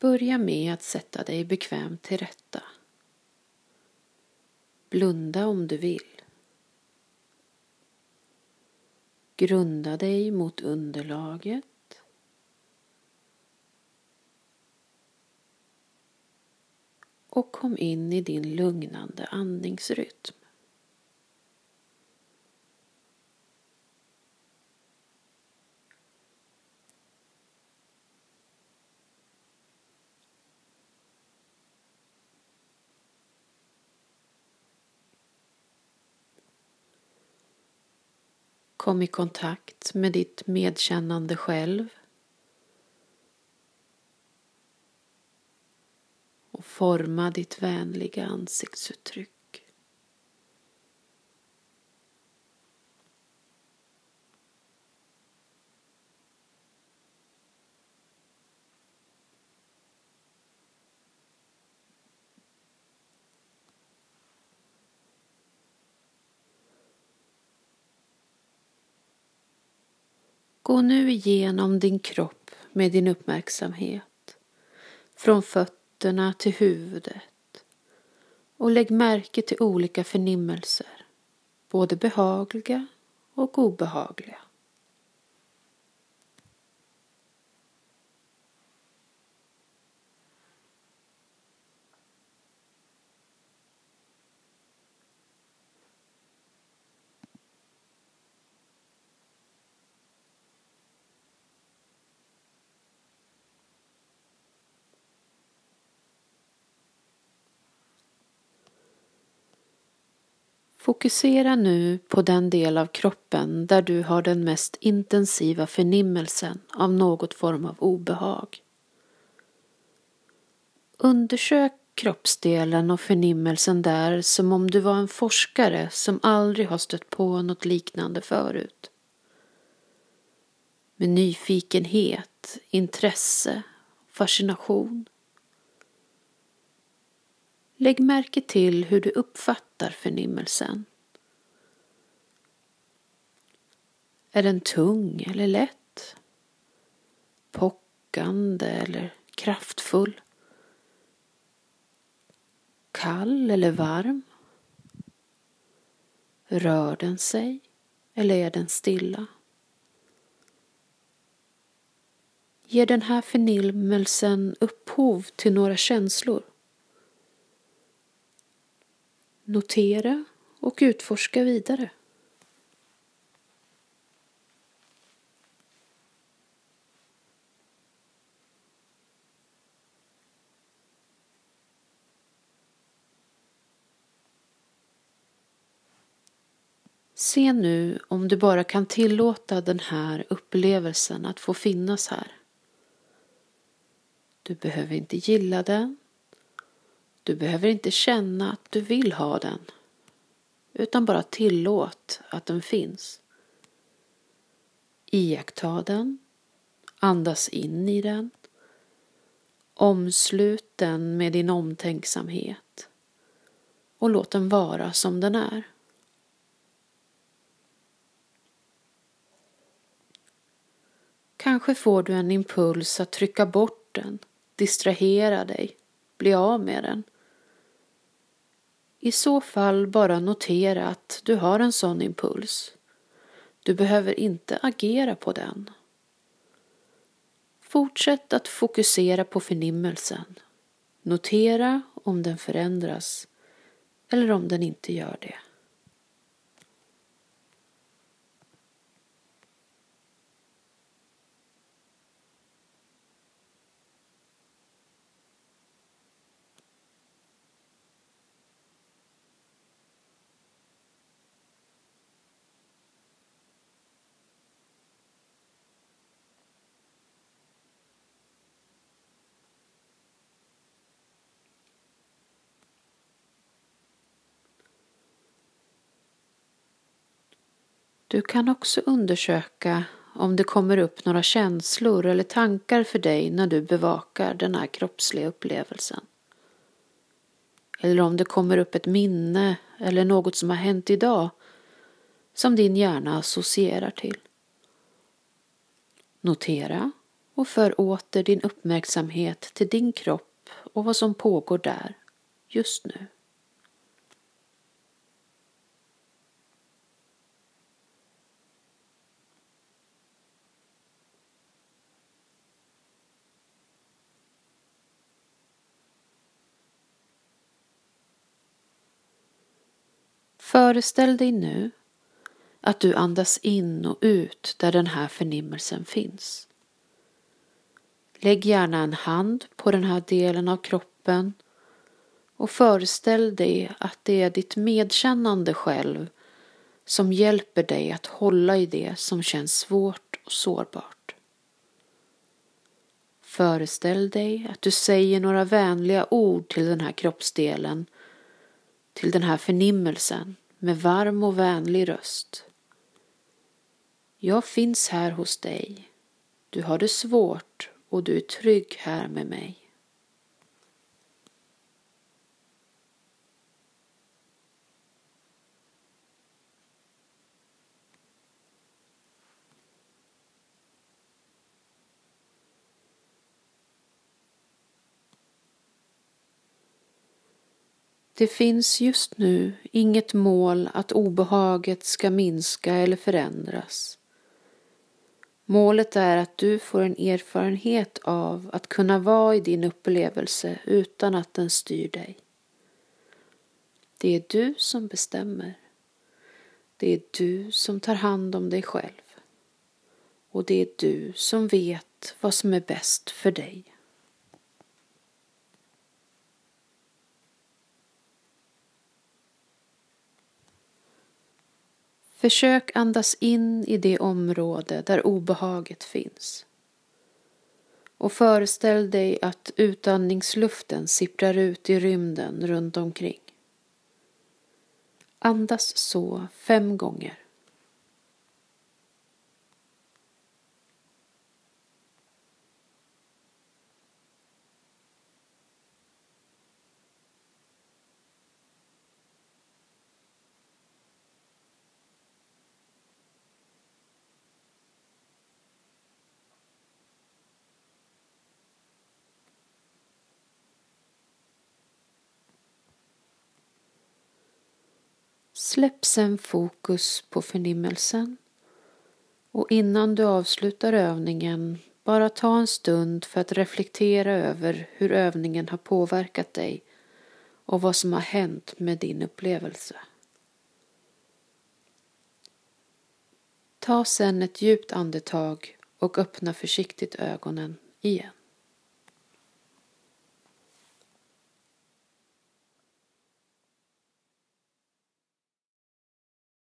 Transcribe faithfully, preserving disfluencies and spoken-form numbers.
Börja med att sätta dig bekvämt till rätta. Blunda om du vill. Grunda dig mot underlaget. Och kom in i din lugnande andningsrytm. Kom i kontakt med ditt medkännande själv och forma ditt vänliga ansiktsuttryck. Gå nu igenom din kropp med din uppmärksamhet, från fötterna till huvudet, och lägg märke till olika förnimmelser, både behagliga och obehagliga. Fokusera nu på den del av kroppen där du har den mest intensiva förnimmelsen av något form av obehag. Undersök kroppsdelen och förnimmelsen där som om du var en forskare som aldrig har stött på något liknande förut. Med nyfikenhet, intresse, fascination. Lägg märke till hur du uppfattar förnimmelsen. Är den tung eller lätt? Pockande eller kraftfull? Kall eller varm? Rör den sig eller är den stilla? Ger den här förnimmelsen upphov till några känslor? Notera och utforska vidare. Se nu om du bara kan tillåta den här upplevelsen att få finnas här. Du behöver inte gilla den. Du behöver inte känna att du vill ha den, utan bara tillåt att den finns. Iaktta den, andas in i den, omslut den med din omtänksamhet och låt den vara som den är. Kanske får du en impuls att trycka bort den, distrahera dig, bli av med den. I så fall bara notera att du har en sån impuls. Du behöver inte agera på den. Fortsätt att fokusera på förnimmelsen. Notera om den förändras eller om den inte gör det. Du kan också undersöka om det kommer upp några känslor eller tankar för dig när du bevakar den här kroppsliga upplevelsen. Eller om det kommer upp ett minne eller något som har hänt idag som din hjärna associerar till. Notera och för åter din uppmärksamhet till din kropp och vad som pågår där just nu. Föreställ dig nu att du andas in och ut där den här förnimmelsen finns. Lägg gärna en hand på den här delen av kroppen och föreställ dig att det är ditt medkännande själv som hjälper dig att hålla i det som känns svårt och sårbart. Föreställ dig att du säger några vänliga ord till den här kroppsdelen, till den här förnimmelsen med varm och vänlig röst. Jag finns här hos dig. Du har det svårt och du är trygg här med mig. Det finns just nu inget mål att obehaget ska minska eller förändras. Målet är att du får en erfarenhet av att kunna vara i din upplevelse utan att den styr dig. Det är du som bestämmer. Det är du som tar hand om dig själv. Och det är du som vet vad som är bäst för dig. Försök andas in i det område där obehaget finns. Och föreställ dig att utandningsluften sipprar ut i rymden runt omkring. Andas så fem gånger. Släpp sen fokus på förnimmelsen och innan du avslutar övningen bara ta en stund för att reflektera över hur övningen har påverkat dig och vad som har hänt med din upplevelse. Ta sen ett djupt andetag och öppna försiktigt ögonen igen.